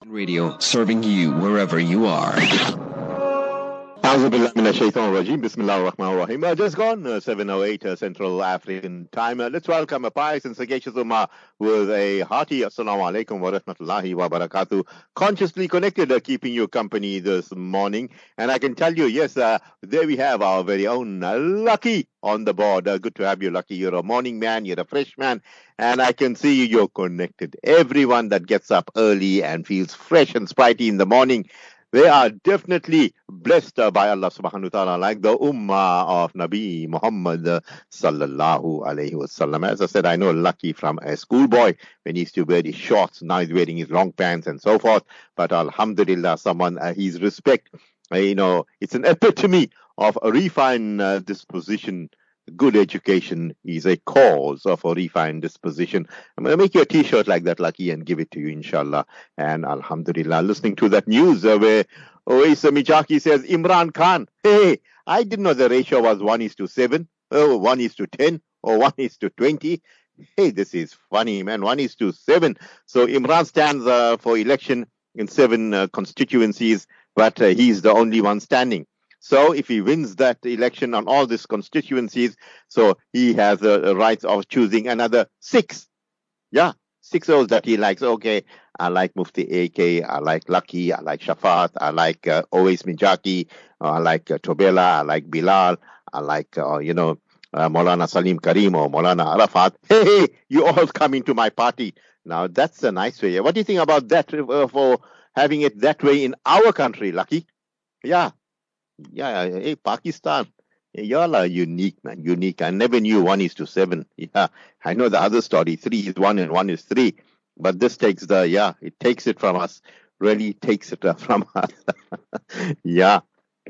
Radio, serving you wherever you are. Bismillahir-Rahmanir-Rahim. Just gone 7:08 Central African time. Let's welcome a pious and sagacious Ummah with a hearty Assalamu alaikum wa rahmatullahi wa barakatuh. Consciously connected, keeping you company this morning. And I can tell you, yes, there we have our very own Lucky on the board. Good to have you, Lucky. You're a morning man, you're a fresh man, and I can see you're connected. Everyone that gets up early and feels fresh and sprightly in the morning, they are definitely blessed by Allah subhanahu wa ta'ala, like the ummah of Nabi Muhammad sallallahu alayhi wasallam. As I said, I know Lucky from a schoolboy when he used to wear his shorts, now he's wearing his long pants and so forth. But alhamdulillah, someone, his respect, it's an epitome of a refined disposition. Good education is a cause of a refined disposition. I'm going to make you a t-shirt like that, Lucky, and give it to you, inshallah. And alhamdulillah, listening to that news where Oais Mijaki says, Imran Khan, hey, I didn't know the ratio was 1:7, 1:10, or 1:20. Hey, this is funny, man, 1:7. So Imran stands for election in 7 constituencies, but he's the only one standing. So if he wins that election on all these constituencies, so he has the rights of choosing another 6. Yeah, 6 roles that he likes. Okay, I like Mufti AK, I like Lucky, I like Shafat, I like Oais Mijaki, I like Tobela, I like Bilal, I like, Maulana Salim Karim or Maulana Arafat. Hey, you all come into my party. Now, that's a nice way. What do you think about that for having it that way in our country, Lucky? Yeah. Yeah, hey, Pakistan, y'all are unique, man, unique. I never knew 1:7. Yeah, I know the other story, 3 is 1 and 1 is 3. But this takes it takes it from us, really takes it from us. Yeah.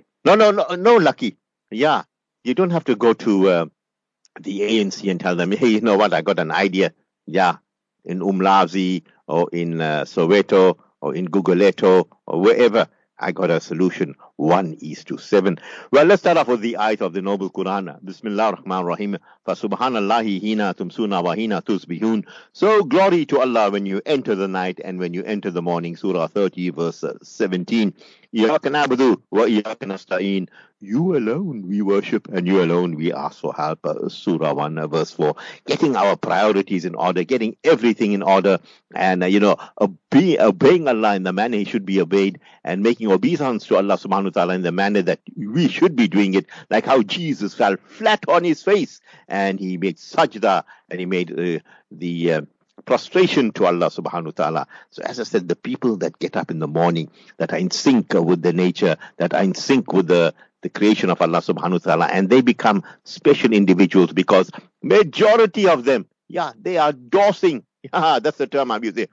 No, Lucky. Yeah, you don't have to go to the ANC and tell them, hey, you know what, I got an idea. Yeah, in Umlazi or in Soweto or in Guguleto or wherever. I got a solution, 1:7. Well, let's start off with the ayat of the Noble Quran. Bismillah ar-Rahman ar-Rahim. Fasubhanallahi hina tumsuna wa hina tusbihun. So glory to Allah when you enter the night and when you enter the morning. Surah 30, verse 17. Iyaka na'budu wa iyaka nasta'in. You alone we worship and you alone we ask for help. Surah 1, verse 4. Getting our priorities in order, getting everything in order, and obeying Allah in the manner He should be obeyed, and making obeisance to Allah subhanahu wa ta'ala in the manner that we should be doing it, like how Jesus fell flat on his face and he made sajda and he made the prostration to Allah subhanahu wa ta'ala. So as I said, the people that get up in the morning, that are in sync with the nature, that are in sync with the creation of Allah subhanahu wa ta'ala, and they become special individuals because majority of them, they are dosing. Yeah, that's the term I'm using.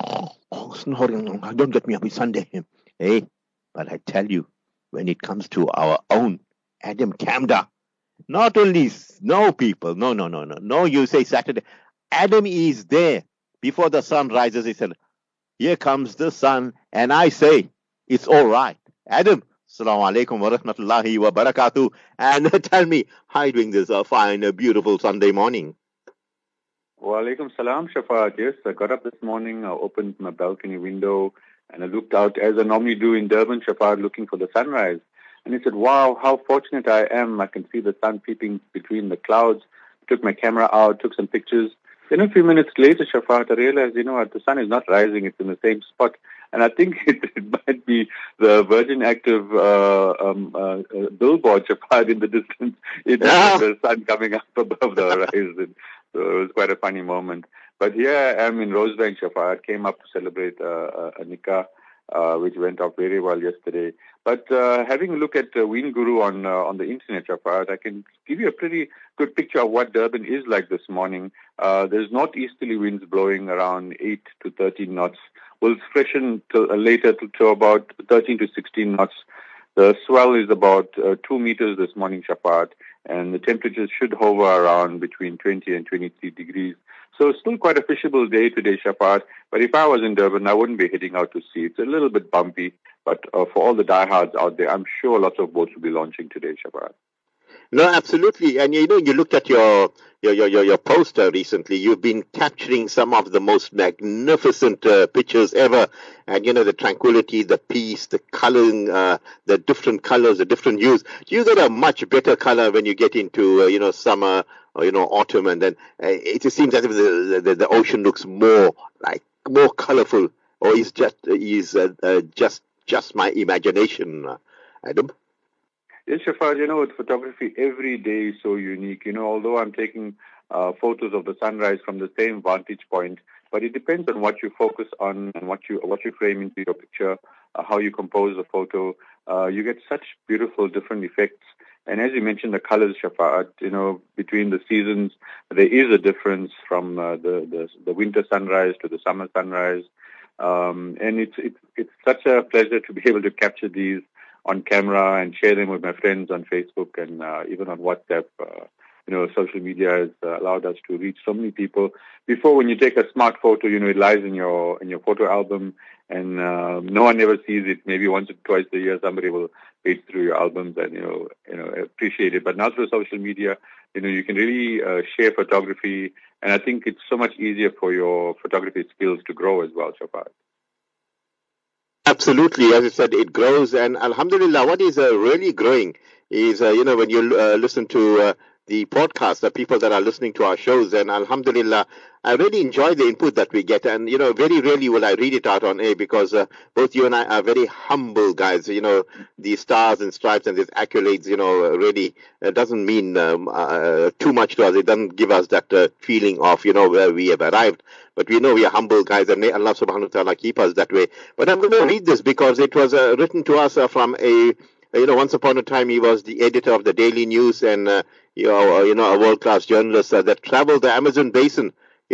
Snoring, don't get me up, it's Sunday. Hey, but I tell you, when it comes to our own Adam Kamda, not only people, no, you say Saturday. Adam is there before the sun rises. He said, here comes the sun, and I say, it's all right. Adam, assalamu alaikum wa rahmatullahi wa barakatuh. And tell me, how are you doing this fine, beautiful Sunday morning? Wa alaikum salam, Shafat. Yes, I got up this morning, I opened my balcony window, and I looked out, as I normally do in Durban, Shafat, looking for the sunrise. And I said, wow, how fortunate I am. I can see the sun peeping between the clouds. Took my camera out, took some pictures. Then a few minutes later, Shafat, I realized, the sun is not rising. It's in the same spot. And I think it might be the Virgin Active billboard, Shafat, in the distance. The sun coming up above the horizon. So it was quite a funny moment. But here I am in Rosebank, Shafat. I came up to celebrate a nikah, which went off very well yesterday. But having a look at Ween Guru on the internet, Shafat, I can give you a pretty good picture of what Durban is like this morning. There's northeasterly winds blowing around 8 to 13 knots. Will freshen later to about 13 to 16 knots. The swell is about 2 meters this morning, Shafat, and the temperatures should hover around between 20 and 23 degrees. So it's still quite a fishable day today, Shafat. But if I was in Durban, I wouldn't be heading out to sea. It's a little bit bumpy, but for all the diehards out there, I'm sure lots of boats will be launching today, Shafat. No, absolutely. And you looked at your your poster recently, you've been capturing some of the most magnificent pictures ever. And, the tranquility, the peace, the coloring, the different colors, the different hues. You get a much better color when you get into, summer or, autumn. And then it just seems as if the ocean looks more colorful. Or is just my imagination, Adam? Yes, Shafar, with photography, every day is so unique. Although I'm taking photos of the sunrise from the same vantage point, but it depends on what you focus on and what you frame into your picture, how you compose the photo. You get such beautiful different effects. And as you mentioned, the colors, Shafar, between the seasons, there is a difference from the winter sunrise to the summer sunrise. And it's such a pleasure to be able to capture these on camera and share them with my friends on Facebook and even on WhatsApp. Social media has allowed us to reach so many people. Before, when you take a smart photo, it lies in your photo album, and no one ever sees it. Maybe once or twice a year, somebody will page through your albums and appreciate it. But now through social media, you can really share photography, and I think it's so much easier for your photography skills to grow as well, Shafar. Absolutely. As I said, it grows. And alhamdulillah, what is really growing is, when you listen to the podcast, the people that are listening to our shows, and alhamdulillah, I really enjoy the input that we get. And, very rarely will I read it out on air because both you and I are very humble guys. The stars and stripes and these accolades, really doesn't mean too much to us. It doesn't give us that feeling of, where we have arrived. But we know we are humble guys, and may Allah subhanahu wa ta'ala keep us that way. But I'm going to read this because it was written to us from once upon a time he was the editor of the Daily News and, a world-class journalist that traveled the Amazon basin,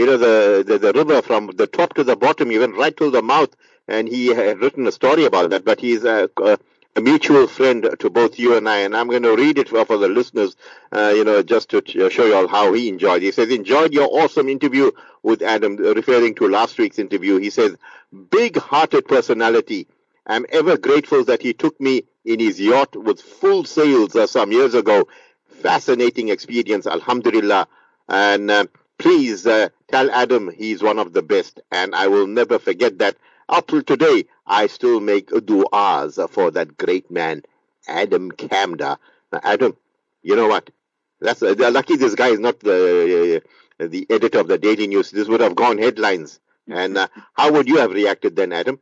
the river from the top to the bottom. He went right to the mouth, and he had written a story about that. But he's a mutual friend to both you and I, and I'm going to read it for the listeners, just to show you all how he enjoyed it. He says, enjoyed your awesome interview with Adam, referring to last week's interview. He says, big-hearted personality. I'm ever grateful that he took me in his yacht with full sails some years ago. Fascinating experience, alhamdulillah. And please tell Adam he's one of the best, and I will never forget that. Up till today, I still make du'as for that great man, Adam Kamdar. Now, Adam, you know what? That's lucky this guy is not the editor of the Daily News. This would have gone headlines. And how would you have reacted then, Adam?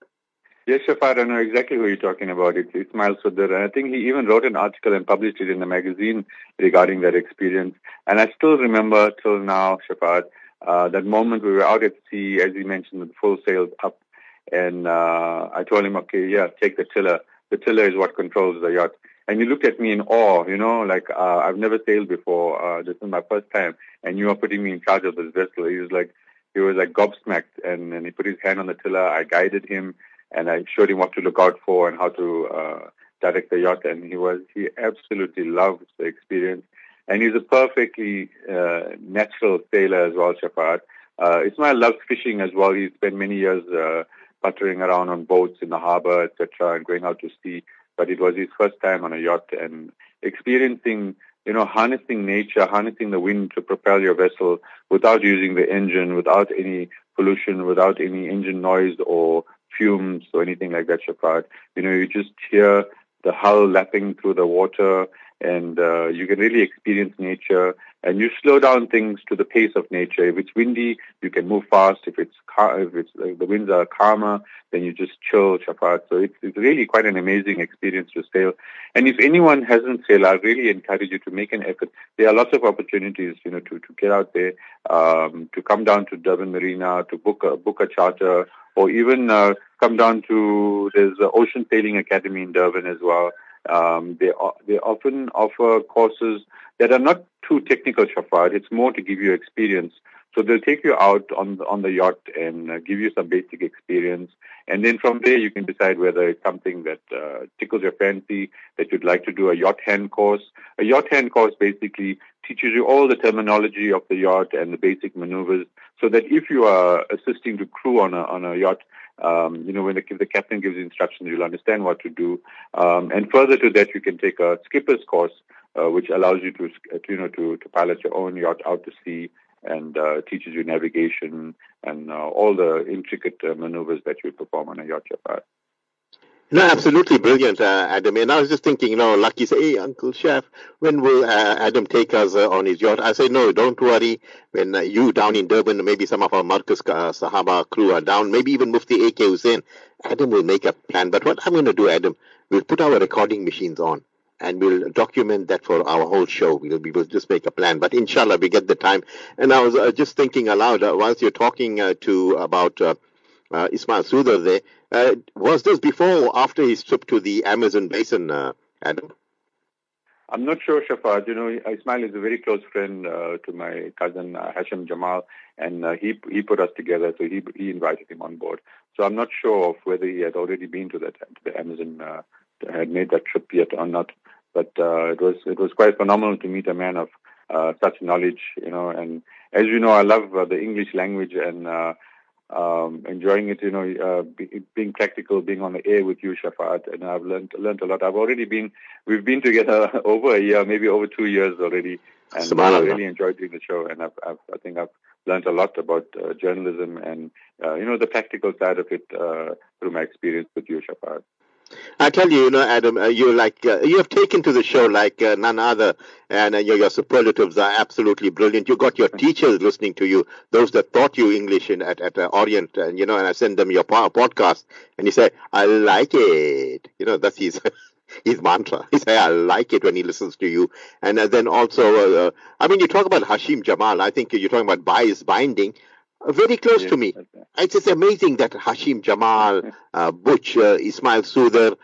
Yes, Shafar, I know exactly who you're talking about. It's Ismail Suddar. And I think he even wrote an article and published it in the magazine regarding that experience. And I still remember till now, Shafar, that moment we were out at sea, as you mentioned, with full sails up. And I told him, okay, yeah, take the tiller. The tiller is what controls the yacht. And he looked at me in awe, like I've never sailed before. This is my first time. And you are putting me in charge of this vessel. He was like gobsmacked. And he put his hand on the tiller. I guided him. And I showed him what to look out for and how to direct the yacht. And he absolutely loved the experience. And he's a perfectly natural sailor as well, Shafar. Ismail loves fishing as well. He spent many years puttering around on boats in the harbor, etc., and going out to sea. But it was his first time on a yacht and experiencing, harnessing nature, harnessing the wind to propel your vessel without using the engine, without any pollution, without any engine noise or fumes or anything like that, Shafar. You just hear the hull lapping through the water, and you can really experience nature, and you slow down things to the pace of nature. If it's windy, you can move fast. If the winds are calmer, then you just chill, Shafar. So it's really quite an amazing experience to sail. And if anyone hasn't sailed, I really encourage you to make an effort. There are lots of opportunities, to get out there, to come down to Durban Marina, to book a charter, or even come down to, there's the Ocean Sailing Academy in Durban as well. They often offer courses that are not too technical, Shafar. It's more to give you experience. So they'll take you out on the yacht and give you some basic experience. And then from there, you can decide whether it's something that tickles your fancy, that you'd like to do a yacht hand course. A yacht hand course basically teaches you all the terminology of the yacht and the basic maneuvers, so that if you are assisting to crew on a yacht When the captain gives instructions, you'll understand what to do. And further to that, you can take a skipper's course, which allows you to pilot your own yacht out to sea and teaches you navigation and all the intricate maneuvers that you perform on a yacht, Shafat. No, absolutely brilliant, Adam. And I was just thinking, Lucky say, hey, Uncle Chef, when will Adam take us on his yacht? I say, no, don't worry. When you down in Durban, maybe some of our Marcus Sahaba crew are down, maybe even Mufti A.K. Hussain, Adam will make a plan. But what I'm going to do, Adam, we'll put our recording machines on and we'll document that for our whole show. We'll just make a plan. But inshallah, we get the time. And I was just thinking aloud, whilst you're talking about Ismail Sudar there, was this before or after his trip to the Amazon basin, Adam? I'm not sure, Shafat. Ismail is a very close friend to my cousin Hashim Jamal, and he put us together, so he invited him on board. So I'm not sure of whether he had already been to the Amazon, had made that trip yet or not. But it was quite phenomenal to meet a man of such knowledge, And as you know, I love the English language and enjoying it, being practical, being on the air with you, Shafat, and I've learned a lot. We've been together over a year, maybe over 2 years already, and I really enjoyed doing the show. And I think I've learned a lot about journalism and the practical side of it through my experience with you, Shafat. I tell you, Adam, you have taken to the show like none other, and your superlatives are absolutely brilliant. You got your teachers listening to you, those that taught you English at Orient, and and I send them your podcast, and he say, "I like it." That's his his mantra. He say, "I like it" when he listens to you, and then also, you talk about Hashim Jamal. I think you're talking about bias binding. Very close to me. It's just amazing that Hashim Jamal, Butch, Ismail Sudar,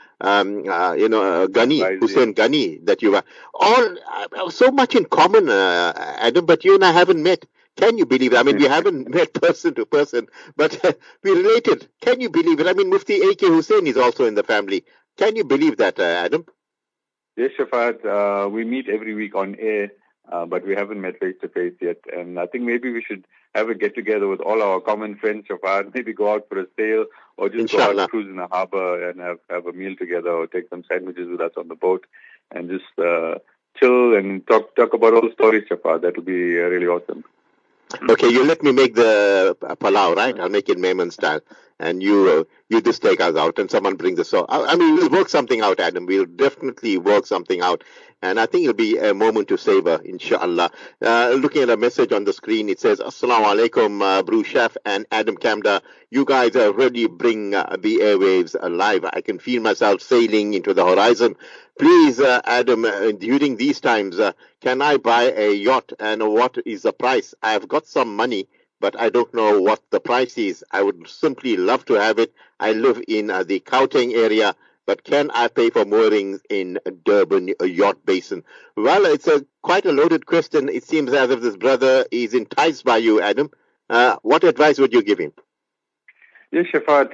Ghani, Hussain Ghani, that you are all so much in common, Adam, but you and I haven't met. Can you believe it? We haven't met person to person, but we related. Can you believe it? Mufti A.K. Hussain is also in the family. Can you believe that, Adam? Yes, Shafat. We meet every week on air, but we haven't met face to face yet. And I think maybe we should have a get-together with all our common friends, Shafat, maybe go out for a sail or just Inshallah. Go out, cruise in the harbor and have a meal together or take some sandwiches with us on the boat and just chill and talk about all the stories, Shafat. That would be really awesome. Okay, you let me make the palau, right? I'll make it Maiman style. And you just take us out and someone brings us out. We'll work something out, Adam. We'll definitely work something out. And I think it'll be a moment to savor, inshallah. Looking at a message on the screen, it says, Assalamu alaikum, Brew Chef and Adam Kamda. You guys really bring the airwaves alive. I can feel myself sailing into the horizon. Please, Adam, during these times, can I buy a yacht and what is the price? I've got some money, but I don't know what the price is. I would simply love to have it. I live in the Gauteng area, but can I pay for moorings in Durban Yacht Basin? Well, it's quite a loaded question. It seems as if this brother is enticed by you, Adam. What advice would you give him? Yes, Shafat,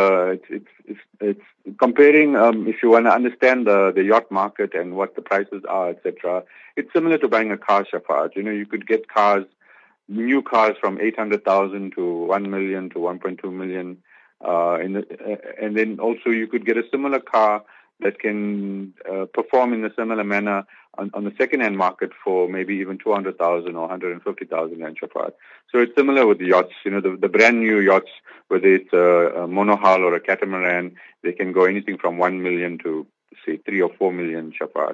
it's comparing, if you want to understand the yacht market and what the prices are, etc. It's similar to buying a car, Shafat. You could get new cars from 800,000 to 1 million to 1.2 million. And then also you could get a similar car that can perform in a similar manner on the second-hand market for maybe even 200,000 or 150,000 and Shafat. So it's similar with the yachts. The brand new yachts, whether it's a monohull or a catamaran, they can go anything from 1 million to say 3 or 4 million, Shafat.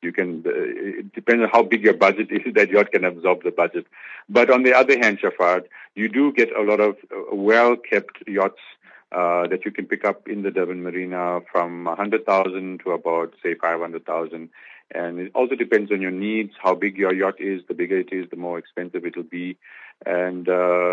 It depends on how big your budget is, that yacht can absorb the budget. But on the other hand, Shafat, you do get a lot of well-kept yachts that you can pick up in the Durban Marina from 100,000 to about, say, 500,000. And it also depends on your needs, how big your yacht is. The bigger it is, the more expensive it will be. And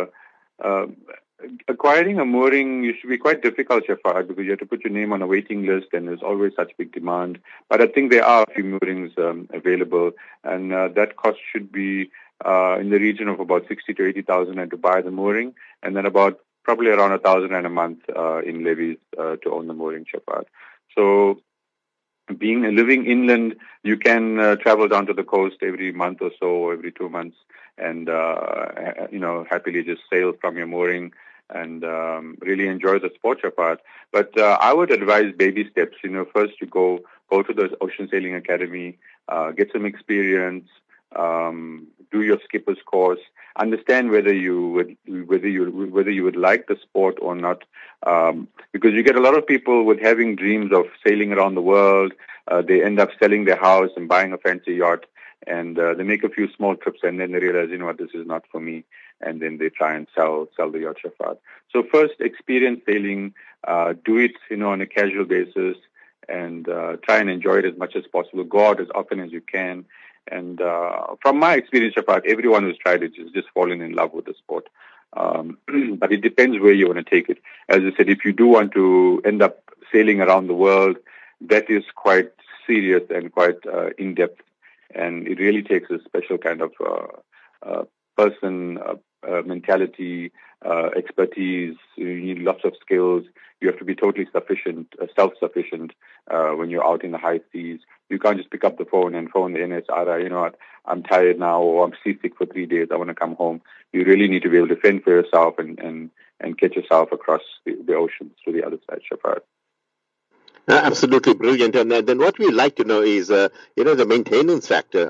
acquiring a mooring used to be quite difficult, Shafat, because you have to put your name on a waiting list and there's always such big demand. But I think there are a few moorings available, and that cost should be in the region of about 60 to 80,000 and to buy the mooring, and then about probably around 1,000 and a month in levies to own the mooring, Shafat. So living inland, you can travel down to the coast every month or so, or every 2 months, and happily just sail from your mooring and really enjoy the sport, Shafat. But I would advise baby steps. First you go to the Ocean Sailing Academy, get some experience, do your skipper's course, understand whether you would like the sport or not, because you get a lot of people with having dreams of sailing around the world. They end up selling their house and buying a fancy yacht, and they make a few small trips, and then they realize, this is not for me, and then they try and sell the yacht, Shafat. So first, experience sailing, do it, on a casual basis, and try and enjoy it as much as possible. Go out as often as you can. And from my experience, Shafat, everyone who's tried it has just fallen in love with the sport. But it depends where you want to take it. As I said, if you do want to end up sailing around the world, that is quite serious and quite in-depth. And it really takes a special kind of person, mentality, expertise. You need lots of skills. You have to be totally self-sufficient when you're out in the high seas. You can't just pick up the phone and phone the NSR. I'm tired now, or I'm seasick for 3 days. I want to come home. You really need to be able to fend for yourself and get yourself across the oceans to the other side, Shafat. Absolutely brilliant. And then what we like to know is, the maintenance factor.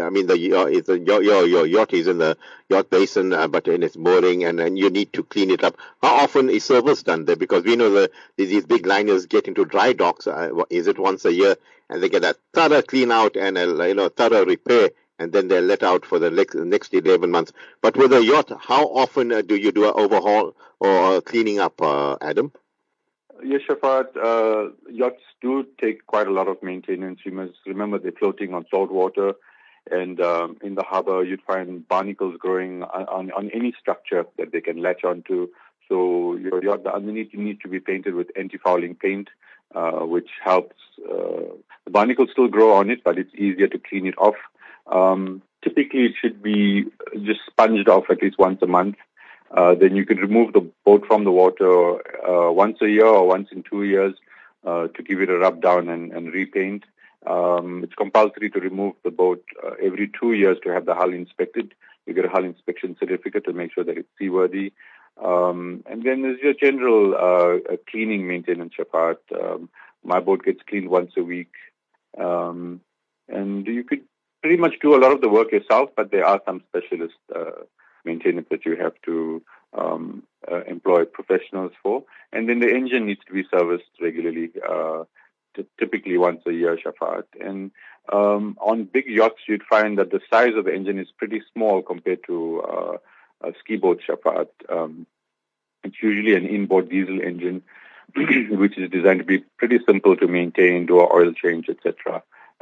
Your yacht is in the yacht basin, but in its mooring, and you need to clean it up. How often is service done there? Because we know these big liners get into dry docks. Is it once a year, and they get a thorough clean out and a thorough repair, and then they're let out for the next 11 months. But with a yacht, how often do you do an overhaul or cleaning up, Adam? Yes, Shafat, yachts do take quite a lot of maintenance. You must remember they're floating on salt water, and in the harbor you'd find barnacles growing on any structure that they can latch onto. So your yacht, the underneath, needs to be painted with anti-fouling paint, which helps. The barnacles still grow on it, but it's easier to clean it off. Typically, it should be just sponged off at least once a month. Then you could remove the boat from the water once a year or once in 2 years to give it a rub down and repaint. It's compulsory to remove the boat every 2 years to have the hull inspected. You get a hull inspection certificate to make sure that it's seaworthy. And then there's your general cleaning maintenance, Shafat. My boat gets cleaned once a week. And you could pretty much do a lot of the work yourself, but there are some specialist maintenance that you have to employ professionals for. And then the engine needs to be serviced regularly, typically once a year, Shafat. And on big yachts, you'd find that the size of the engine is pretty small compared to a ski boat, Shafat. It's usually an inboard diesel engine, which is designed to be pretty simple to maintain, do an oil change, etc.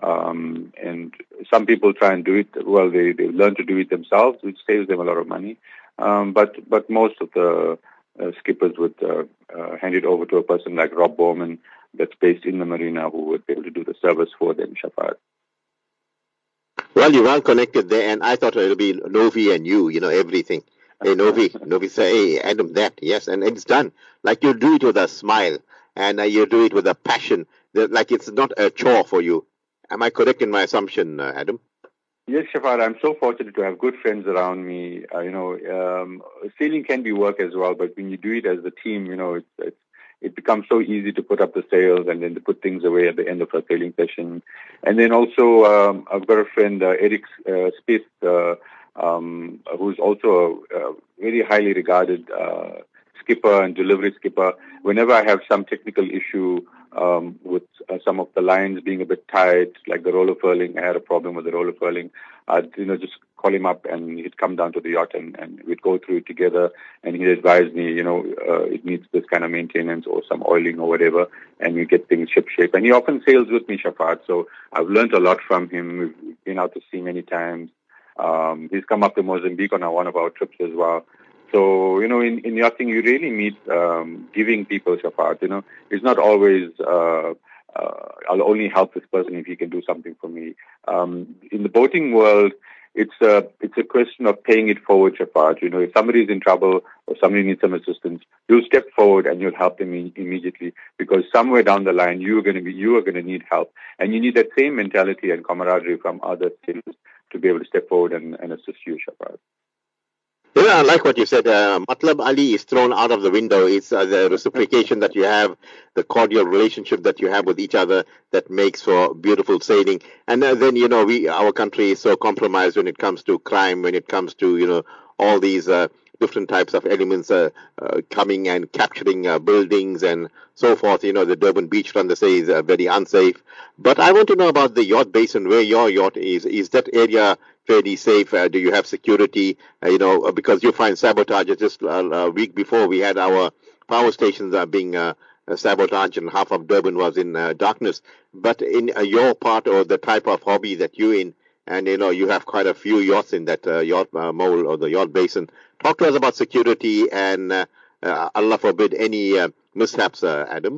And some people try and do it. Well, they learn to do it themselves, which saves them a lot of money. But most of the skippers would hand it over to a person like Rob Bowman, that's based in the marina, who would be able to do the service for them, Shafat. Well, you're well connected there, and I thought it would be Novi and you, everything. Hey, Novi say, hey, Adam, that, yes, and it's done. Like you do it with a smile, and you do it with a passion, like it's not a chore for you. Am I correct in my assumption, Adam? Yes, Shafat, I'm so fortunate to have good friends around me. Sailing can be work as well, but when you do it as a team, it becomes so easy to put up the sails and then to put things away at the end of a sailing session. And then also, I've got a friend, Eric Spieth, who's also a very highly regarded skipper and delivery skipper. Whenever I have some technical issue with some of the lines being a bit tight, like the roller furling, I had a problem with the roller furling. I'd just call him up and he'd come down to the yacht and we'd go through it together, and he'd advise me, it needs this kind of maintenance or some oiling or whatever, and we get things ship shape. And he often sails with me, Shafat, so I've learned a lot from him. We've been out to sea many times. He's come up to Mozambique on one of our trips as well. So, in yachting, you really meet giving people, Shafat. It's not always, I'll only help this person if he can do something for me. In the boating world, it's a question of paying it forward, Shafat. If somebody's in trouble or somebody needs some assistance, you'll step forward and you'll help them immediately, because somewhere down the line, you are going to need help. And you need that same mentality and camaraderie from other sailors to be able to step forward and assist you, Shafat. Yeah, I like what you said. Matlab Ali is thrown out of the window. It's the reciprocation that you have, the cordial relationship that you have with each other that makes for beautiful sailing. And then, our country is so compromised when it comes to crime, when it comes to, all these different types of elements coming and capturing buildings and so forth. The Durban beach run, they say, is very unsafe. But I want to know about the yacht basin, where your yacht is. Is that area fairly safe? Do you have security? Because you find sabotage. Just a week before, we had our power stations being sabotaged, and half of Durban was in darkness. But in your part or the type of hobby that you're in, and you have quite a few yachts in that yacht mole or the yacht basin. Talk to us about security and Allah forbid any mishaps, Adam.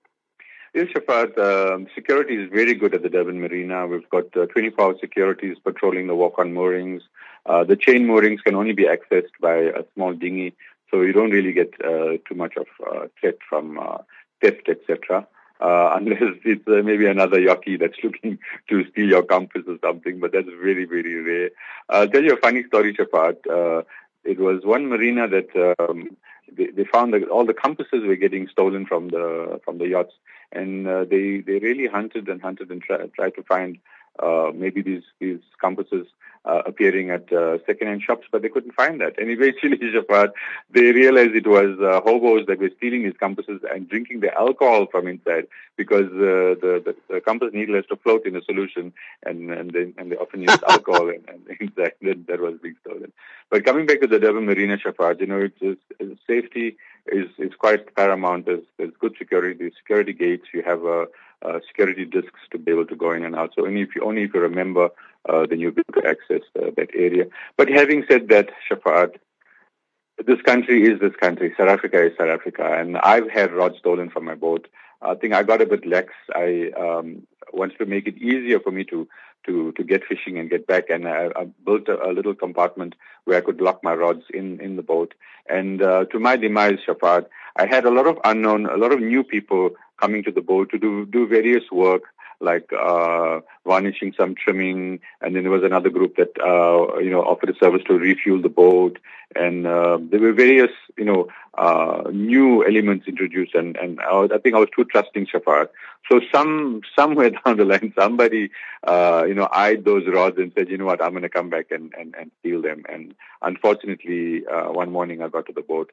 Yes, Shafat. Security is very good at the Durban Marina. We've got 24-hour securities patrolling the walk-on moorings. The chain moorings can only be accessed by a small dinghy, so you don't really get too much of threat from theft, etc. Unless it's maybe another yachty that's looking to steal your compass or something, but that's very, very rare. I'll tell you a funny story, Shafat. It was one marina that they found that all the compasses were getting stolen from the yachts, and they really hunted and tried to find maybe these compasses appearing at second-hand shops, but they couldn't find that. And eventually, Shafat, they realized it was hobos that were stealing these compasses and drinking the alcohol from inside, because the compass needle has to float in a solution, and they often use alcohol and inside that was being stolen. But coming back to the Durban Marina, Shafat, it's safety is quite paramount. There's good security, security gates. You have security discs to be able to go in and out. So only if you remember, then you'll be able to access that area. But having said that, Shafat, this country is this country. South Africa is South Africa, and I've had rods stolen from my boat. I think I got a bit lax. I wanted to make it easier for me to get fishing and get back, and I built a little compartment where I could lock my rods in the boat. And to my demise, Shafat, I had a lot of new people coming to the boat to do various work, like varnishing, some trimming, and then there was another group that offered a service to refuel the boat, and there were various new elements introduced, and I think I was too trusting, Shafat. So somewhere down the line, somebody eyed those rods and said, you know what, I'm going to come back and steal them. And unfortunately, one morning I got to the boat,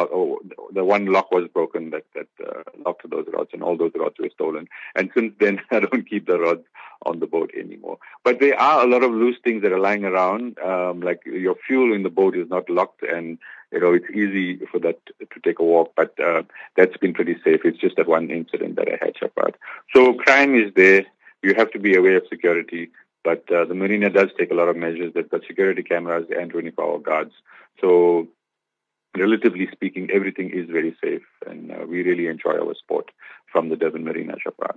the one lock was broken that locked those rods, and all those rods were stolen. And since then, I don't keep the rods on the boat anymore. But there are a lot of loose things that are lying around, like your fuel in the boat is not locked, and it's easy for that to take a walk, but that's been pretty safe. It's just that one incident that I had, Shafat. So crime is there. You have to be aware of security, but the marina does take a lot of measures. They've got security cameras and 24-hour guards. So relatively speaking, everything is very safe, and we really enjoy our sport from the Durban Marina, Shafat.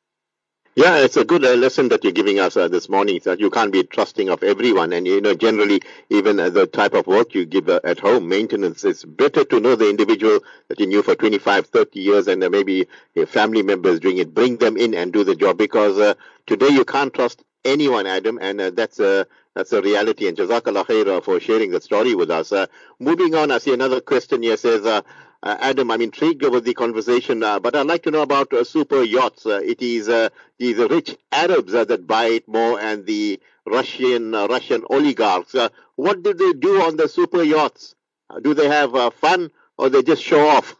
Yeah, it's a good lesson that you're giving us this morning, that you can't be trusting of everyone. And, generally, even the type of work you give at home, maintenance, it's better to know the individual that you knew for 25, 30 years, and maybe your family members doing it. Bring them in and do the job, because today you can't trust anyone, Adam, and that's a reality. And Jazakallah khair for sharing that story with us. Moving on, I see another question here says, Adam, I'm intrigued with the conversation, but I'd like to know about super yachts. It is these rich Arabs that buy it more, and the Russian oligarchs. What do they do on the super yachts? Do they have fun, or they just show off?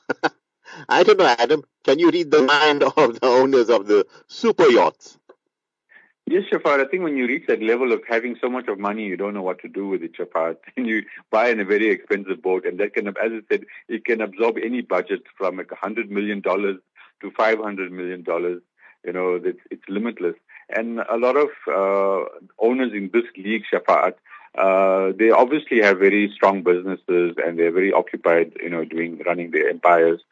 I don't know, Adam. Can you read the mind of the owners of the super yachts? Yes, Shafat. I think when you reach that level of having so much of money, you don't know what to do with it, Shafat. And you buy in a very expensive boat, and that can, as I said, it can absorb any budget from like $100 million to $500 million. It's limitless. And a lot of owners in this league, Shafat, they obviously have very strong businesses, and they're very occupied, running their empires.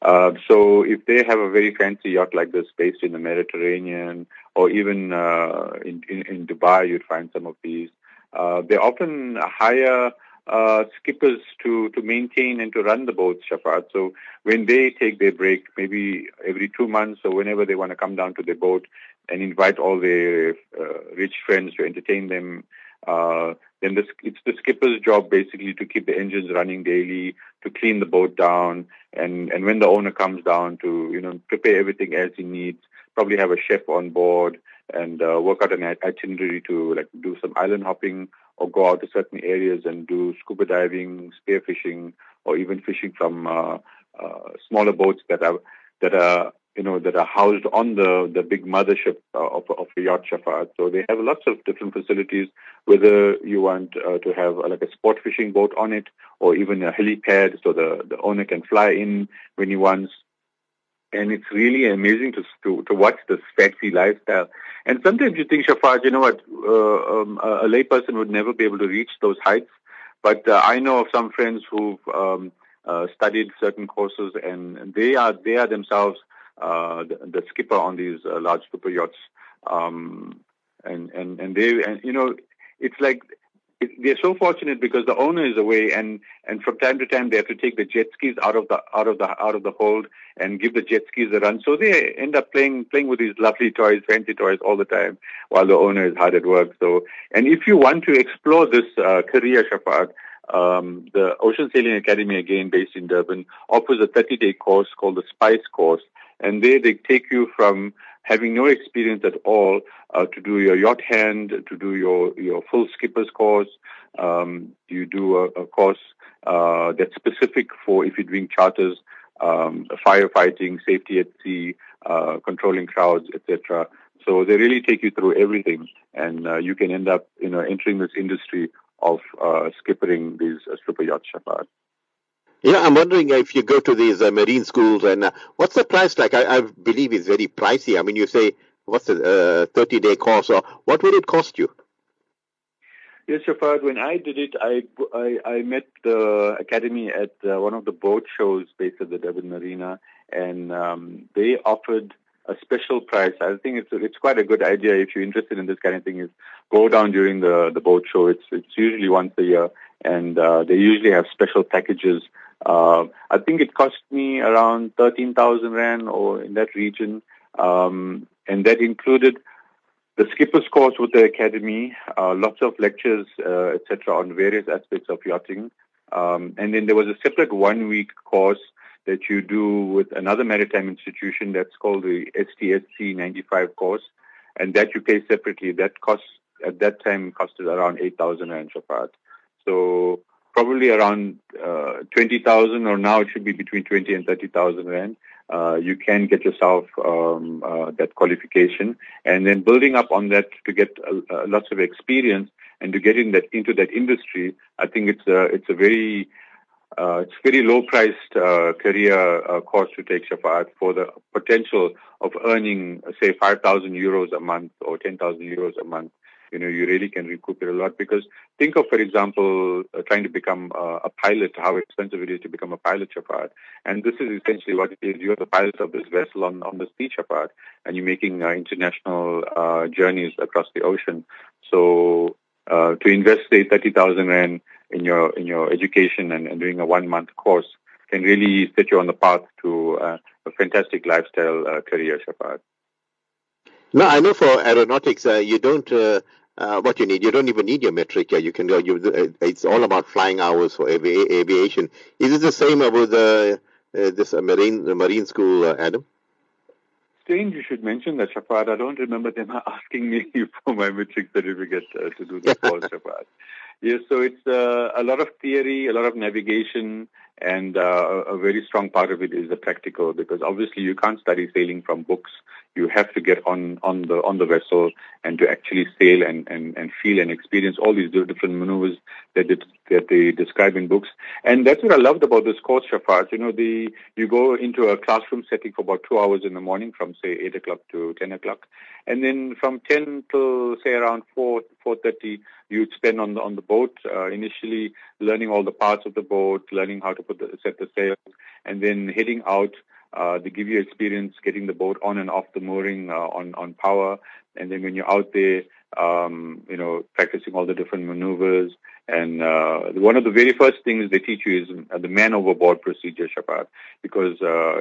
So if they have a very fancy yacht like this based in the Mediterranean, or even in Dubai, you'd find some of these. They often hire skippers to maintain and to run the boats, Shafat. So when they take their break, maybe every 2 months or whenever they want to come down to their boat and invite all their rich friends to entertain them, then it's the skipper's job basically to keep the engines running daily, to clean the boat down, and when the owner comes down to prepare everything as he needs, probably have a chef on board, and work out an itinerary to do some island hopping or go out to certain areas and do scuba diving, spearfishing, or even fishing from smaller boats that are housed on the big mothership of a yacht, Shafaat. So they have lots of different facilities, whether you want to have like a sport fishing boat on it, or even a helipad, so the owner can fly in when he wants. And it's really amazing to watch this fancy lifestyle. And sometimes you think, Shafaat, you know what, a layperson would never be able to reach those heights. But I know of some friends who've studied certain courses, and they are themselves the skipper on these large super yachts, and it's like they're so fortunate because the owner is away, and from time to time they have to take the jet skis out of the hold and give the jet skis a run. So they end up playing with these lovely toys, fancy toys all the time, while the owner is hard at work. So, and if you want to explore this career, Shafaat, the Ocean Sailing Academy, again based in Durban, offers a 30-day course called the Spice course. And there they take you from having no experience at all to do your yacht hand, to do your full skipper's course. You do a course that's specific for if you're doing charters, firefighting, safety at sea, controlling crowds, etc. So they really take you through everything, and you can end up entering this industry of skippering these super yachts, Shafaat. Yeah, I'm wondering if you go to these marine schools, and what's the price like? I believe it's very pricey. I mean, you say, what's a 30-day course, or what would it cost you? Yes, Shafaat, when I did it, I met the academy at one of the boat shows based at the Durban Marina, and they offered a special price. I think it's quite a good idea if you're interested in this kind of thing, is go down during the boat show. It's usually once a year, and they usually have special packages. I think it cost me around 13,000 Rand or in that region. And that included the skipper's course with the academy, lots of lectures, etc., on various aspects of yachting. And then there was a separate 1-week course that you do with another maritime institution that's called the STSC 95 course. And that you pay separately. That cost, at that time, costed around 8,000 Rand, Shafaat. So probably around 20,000, or now it should be between 20 and 30,000 Rand. You can get yourself that qualification, and then building up on that to get lots of experience and to get into that industry. I think it's a very low priced career course to take, Shafaat, for the potential of earning, say, 5,000 euros a month or 10,000 euros a month. You really can recoup it a lot, because think of, for example, trying to become a pilot, how expensive it is to become a pilot, Shafaat. And this is essentially what it is. You're the pilot of this vessel on the sea, Shafaat, and you're making international journeys across the ocean. So to invest, say, 30,000 Rand in your education and doing a 1-month course can really set you on the path to a fantastic lifestyle career, Shafaat. No, I know for aeronautics, you don't. What you need, you don't even need your metric. You can go. It's all about flying hours for aviation. Is it the same with this marine school, Adam? Strange you should mention that, Shafaat. I don't remember them asking me for my metric certificate to do this course, Shafaat. Yes, so it's a lot of theory, a lot of navigation, and a very strong part of it is the practical, because obviously you can't study sailing from books. You have to get on the vessel and to actually sail and feel and experience all these different maneuvers that they describe in books. And that's what I loved about this course, Shafaat. You go into a classroom setting for about 2 hours in the morning, from say 8 o'clock to 10 o'clock, and then from 10 till say around 4:30, you'd spend on the boat initially learning all the parts of the boat, learning how to set the sails, and then heading out. They give you experience getting the boat on and off the mooring on power, and then when you're out there, practicing all the different maneuvers. And one of the very first things they teach you is the man overboard procedure, Shafaat, because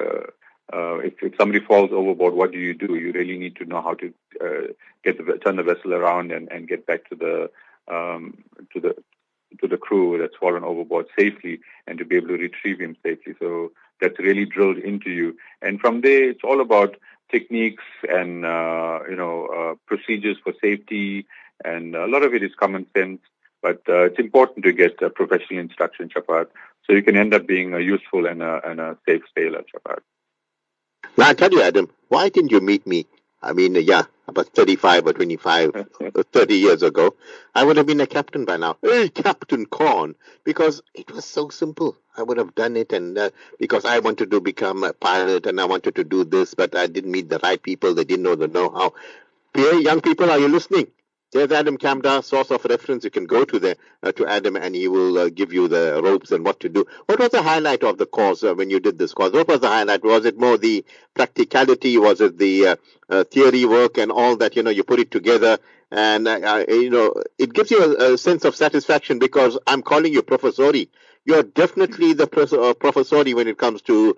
if somebody falls overboard, what do? You really need to know how to turn the vessel around and get back to the to the crew that's fallen overboard safely, and to be able to retrieve him safely. So that's really drilled into you. And from there, it's all about techniques and procedures for safety, and a lot of it is common sense. But it's important to get professional instruction, Shafaat, so you can end up being a useful and a safe sailor, Shafaat. Now, I tell you, Adam, why didn't you meet me? I mean, about 35 or 25, 30 years ago, I would have been a captain by now. Hey, Captain Corn, because it was so simple. I would have done it, and because I wanted to become a pilot and I wanted to do this, but I didn't meet the right people. They didn't know the know-how. Hey, young people, are you listening? There's Adam Kamdar, source of reference. You can go to there to Adam, and he will give you the ropes and what to do. What was the highlight of the course when you did this course? What was the highlight? Was it more the practicality? Was it the theory work and all that? You put it together, and it gives you a sense of satisfaction, because I'm calling you Professori. You're definitely the Professori when it comes to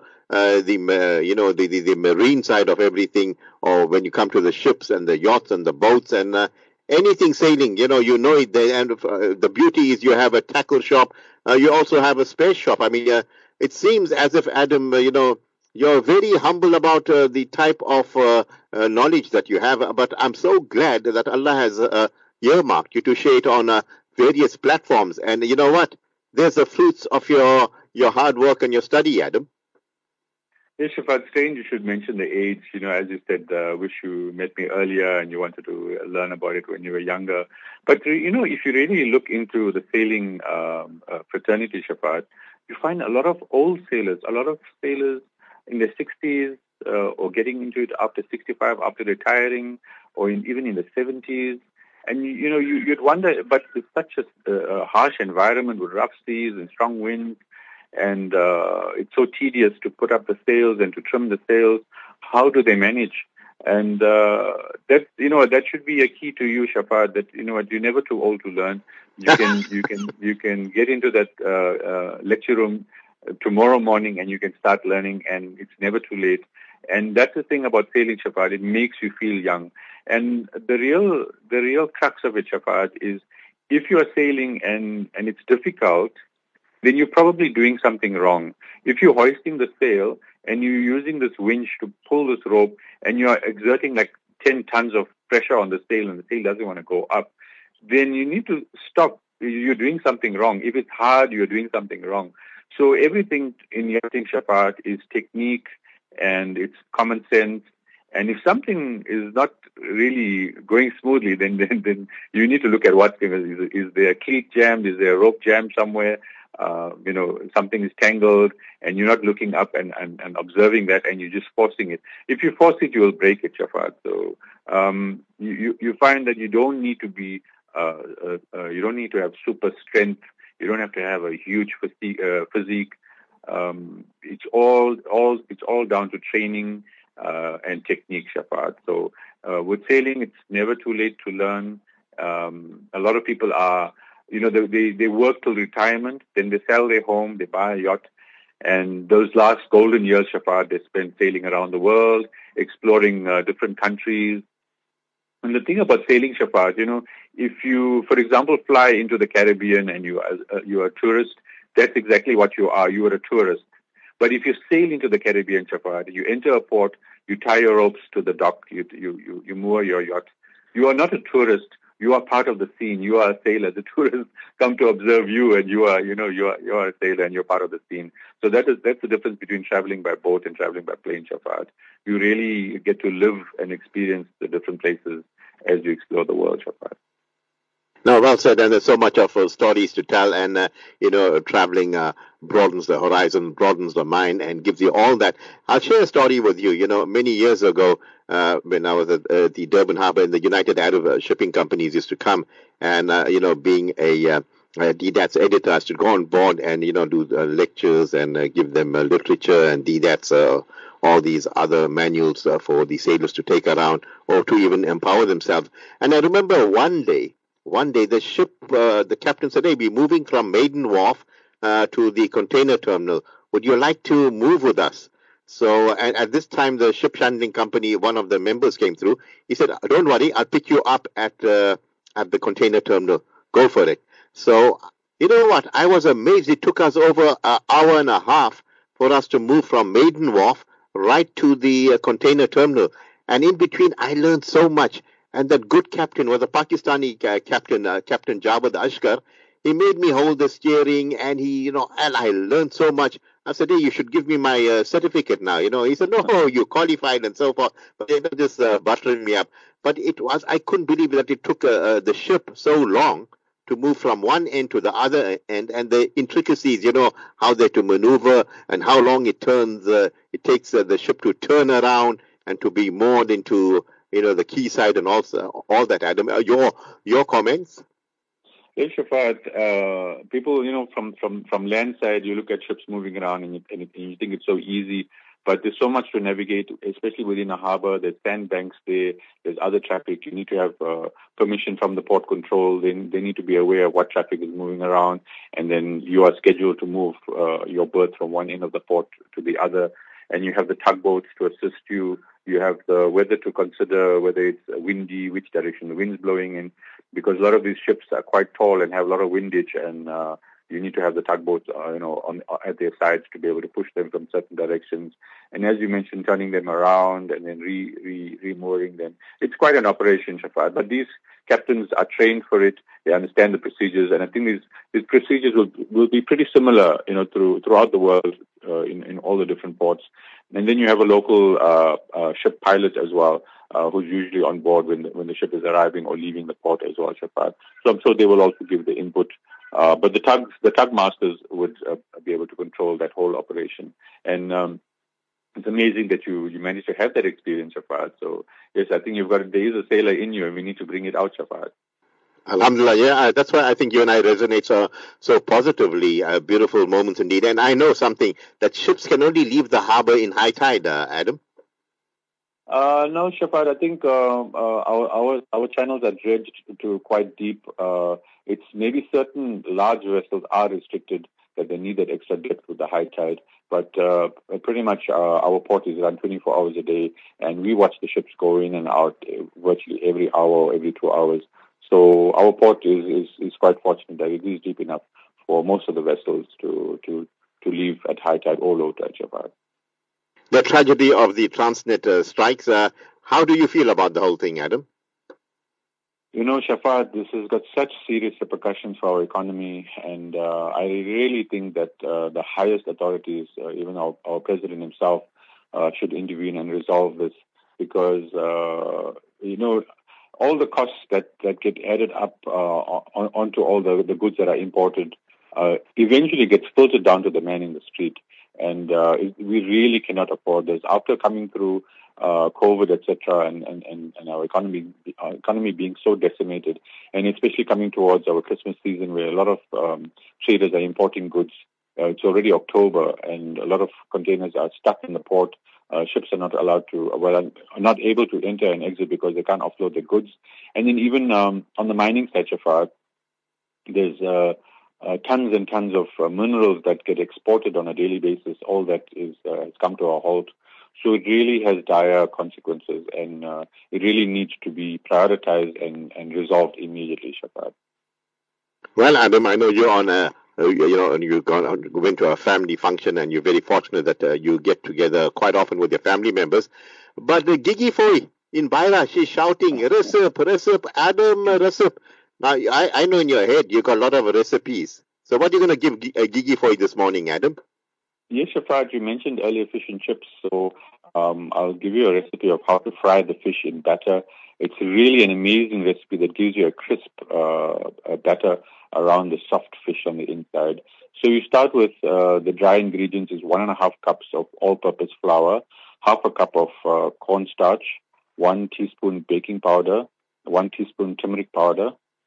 the marine side of everything, or when you come to the ships and the yachts and the boats and anything sailing, you know it. And the beauty is you have a tackle shop. You also have a space shop. I mean, it seems as if, Adam, you're very humble about the type of knowledge that you have. But I'm so glad that Allah has earmarked you to share it on various platforms. And you know what? There's the fruits of your hard work and your study, Adam. Yes, Shafaat, strange you should mention the age. As you said, wish you met me earlier and you wanted to learn about it when you were younger. But, if you really look into the sailing fraternity, Shafaat, you find a lot of old sailors, in their 60s or getting into it after 65, after retiring, or even in the 70s. And, you'd wonder, but it's such a harsh environment with rough seas and strong winds, and it's so tedious to put up the sails and to trim the sails. How do they manage? And that should be a key to you, Shafaat. That you're never too old to learn. You can get into that lecture room tomorrow morning and you can start learning, and it's never too late. And that's the thing about sailing, Shafaat. It makes you feel young. And the real crux of it, Shafaat, is if you are sailing and it's difficult, then you're probably doing something wrong. If you're hoisting the sail and you're using this winch to pull this rope and you're exerting like 10 tons of pressure on the sail and the sail doesn't want to go up, then you need to stop. You're doing something wrong. If it's hard, you're doing something wrong. So everything in yachting, Shafaat, is technique and it's common sense. And if something is not really going smoothly, then you need to look at what's going on. Is there a cleat jammed? Is there a rope jammed somewhere? Something is tangled and you're not looking up and observing that, and you're just forcing it. If you force it, you will break it, Shafaat. So you find that you don't need to be you don't need to have super strength. You don't have to have a huge physique. It's all down to training and technique, Shafaat. So with sailing, it's never too late to learn. A lot of people are, they work till retirement, then they sell their home, they buy a yacht, and those last golden years, Shafaat, they spend sailing around the world, exploring different countries. And the thing about sailing, Shafaat, if you, for example, fly into the Caribbean and you are a tourist, that's exactly what you are. You are a tourist. But if you sail into the Caribbean, Shafaat, you enter a port, you tie your ropes to the dock, you moor your yacht. You are not a tourist. You are part of the scene. You are a sailor. The tourists come to observe you, and you are a sailor, and you're part of the scene. So that's the difference between traveling by boat and traveling by plane, Shafaat. You really get to live and experience the different places as you explore the world, Shafaat. No, well said, and there's so much of stories to tell, and traveling broadens the horizon, broadens the mind, and gives you all that. I'll share a story with you. Many years ago, when I was at the Durban Harbour, and the United Arab Shipping Companies used to come, and being a DDAT's editor, I should go on board and do lectures and give them literature and DDAT's all these other manuals for the sailors to take around or to even empower themselves. And I remember one day the ship, the captain said, "Hey, we're moving from Maiden Wharf to the container terminal. Would you like to move with us?" So at this time, the ship handling company, one of the members came through. He said, "Don't worry, I'll pick you up at the container terminal." go for it. So, you know what? I was amazed. It took us over an hour and a half for us to move from Maiden Wharf right to the container terminal. And in between, I learned so much. And that good captain was a Pakistani captain, Captain Jawad Ashkar. He made me hold the steering, and and I learned so much. I said, hey, you should give me my certificate now. He said, no, you qualified and so forth. But just buttering me up. But I couldn't believe that it took the ship so long to move from one end to the other end, and the intricacies, how they to maneuver and how long it takes the ship to turn around and to be moored into, the quayside and also all that. Adam, your comments? Yes, Shafat, people, from land side, you look at ships moving around and you think it's so easy, but there's so much to navigate, especially within a harbor. There's sandbanks there's other traffic. You need to have permission from the port control. They need to be aware of what traffic is moving around, and then you are scheduled to move your berth from one end of the port to the other, and you have the tugboats to assist you. You have the weather to consider, whether it's windy, which direction the wind's blowing in, because a lot of these ships are quite tall and have a lot of windage, and you need to have the tugboats, at their sides to be able to push them from certain directions. And as you mentioned, turning them around and then remooring them. It's quite an operation, Shafat. But these captains are trained for it. They understand the procedures, and I think these procedures will be pretty similar, throughout the world, in all the different ports. And then you have a local ship pilot as well, who's usually on board when the ship is arriving or leaving the port as well, Shafat. So I'm sure they will also give the input. But the tug masters would be able to control that whole operation. And it's amazing that you managed to have that experience, Shafat. So yes, I think there is a sailor in you, and we need to bring it out, Shafat. Alhamdulillah, yeah, that's why I think you and I resonate so positively. Beautiful moments indeed. And I know something, that ships can only leave the harbor in high tide, Adam. No, Shafat, I think our channels are dredged to quite deep. It's maybe certain large vessels are restricted, that they need that extra depth with the high tide. But pretty much our port is run 24 hours a day, and we watch the ships go in and out virtually every hour or every 2 hours. So our port is quite fortunate that it is deep enough for most of the vessels to leave at high tide or low tide, Shafat. The tragedy of the Transnet strikes, how do you feel about the whole thing, Adam? Shafat, this has got such serious repercussions for our economy, and I really think that the highest authorities, even our president himself, should intervene and resolve this, because, all the costs that get added up onto all the goods that are imported eventually gets filtered down to the man in the street. And we really cannot afford this. After coming through COVID, etc., and our economy being so decimated, and especially coming towards our Christmas season, where a lot of traders are importing goods. It's already October, and a lot of containers are stuck in the port. Ships are not allowed to, are not able to enter and exit because they can't offload the goods. And then even on the mining side, Shafat, there's tons and tons of minerals that get exported on a daily basis. All that has come to a halt. So it really has dire consequences, and it really needs to be prioritized and resolved immediately, Shafat. Well, Adam, I know you're on and you went to a family function, and you're very fortunate that you get together quite often with your family members. But Gigi Foy in Baira, she's shouting, Recep, Adam, Recep. Now, I know in your head you got a lot of recipes. So what are you going to give Gigi Foy this morning, Adam? Yes, Shafat, you mentioned earlier fish and chips. So I'll give you a recipe of how to fry the fish in batter. It's really an amazing recipe that gives you a crisp batter around the soft fish on the inside. So you start with the dry ingredients is 1.5 cups of all-purpose flour, 1/2 cup of cornstarch, 1 teaspoon baking powder, 1 teaspoon turmeric powder,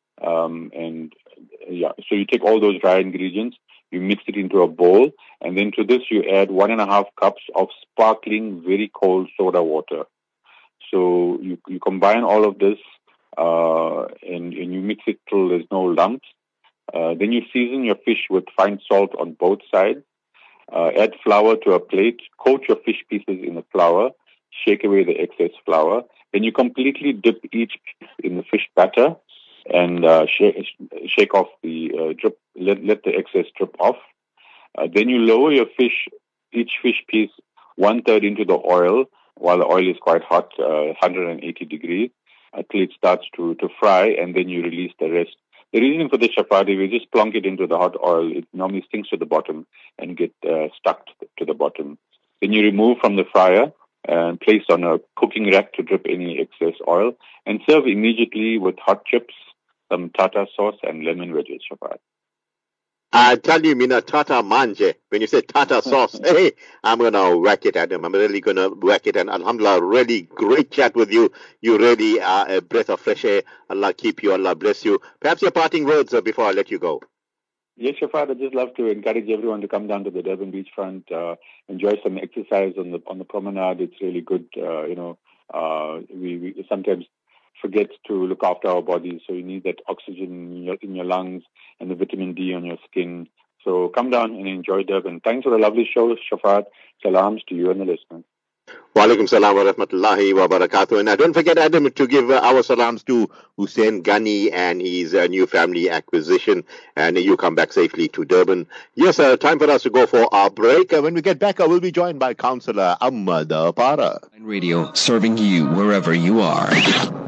so you take all those dry ingredients, you mix it into a bowl, and then to this you add 1.5 cups of sparkling, very cold soda water. So you combine all of this and you mix it till there's no lumps. Then you season your fish with fine salt on both sides. Add flour to a plate. Coat your fish pieces in the flour. Shake away the excess flour. Then you completely dip each piece in the fish batter. and shake off the drip. Let the excess drip off. Then you lower your fish, each fish piece 1/3 into the oil while the oil is quite hot, 180 degrees, until it starts to fry, and then you release the rest. The reason for the chapati, we just plonk it into the hot oil. It normally stinks to the bottom and get stuck to the bottom. Then you remove from the fryer and place on a cooking rack to drip any excess oil, and serve immediately with hot chips, some tartar sauce, and lemon wedges chapati. I tell you, Mina, Tata Manje. When you say tartar sauce, hey, I'm going to whack it, Adam. I'm really going to whack it. And Alhamdulillah, really great chat with you. You really are a breath of fresh air. Allah keep you. Allah bless you. Perhaps your parting words before I let you go. Yes, Shafat, I'd just love to encourage everyone to come down to the Durban beachfront, enjoy some exercise on the promenade. It's really good. We sometimes forget to look after our bodies, so you need that oxygen in your lungs and the vitamin D on your skin. So come down and enjoy Durban. Thanks for the lovely show, Shafat. Salams to you and the listeners. Wa alaikum salam wa rahmatullahi wa barakatuh. And don't forget, Adam, to give our salams to Hussein Ghani and his new family acquisition. And you come back safely to Durban. Yes, time for us to go for our break. When we get back, we'll be joined by Councillor Ahmad Para. Radio, serving you wherever you are.